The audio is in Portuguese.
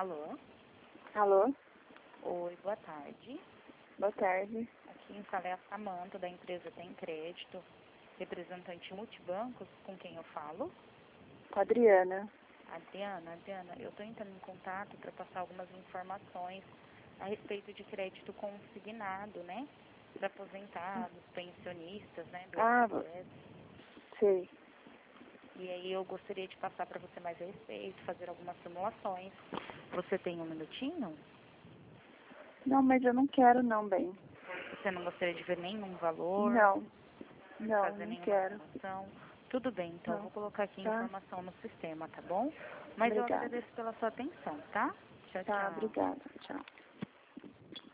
Alô? Alô? Oi, boa tarde. Boa tarde. Aqui em sala é a Samanta, da empresa Tem Crédito, representante multibancos, com quem eu falo? Com a Adriana. Adriana, eu estou entrando em contato para passar algumas informações a respeito de crédito consignado, né? Para aposentados, pensionistas, né? Do FGTS. Sei. E aí eu gostaria de passar para você mais a respeito, fazer algumas simulações. Você tem um minutinho? Não, mas eu não quero não, bem. Você não gostaria de ver nenhum valor? Não, Fazer não nenhuma quero. simulação? Tudo bem, então eu Não. vou colocar aqui Tá. informação no sistema, tá bom? Mas eu Obrigada. agradeço pela sua atenção, tá? Tchau, Tá, tchau. obrigada. Tchau.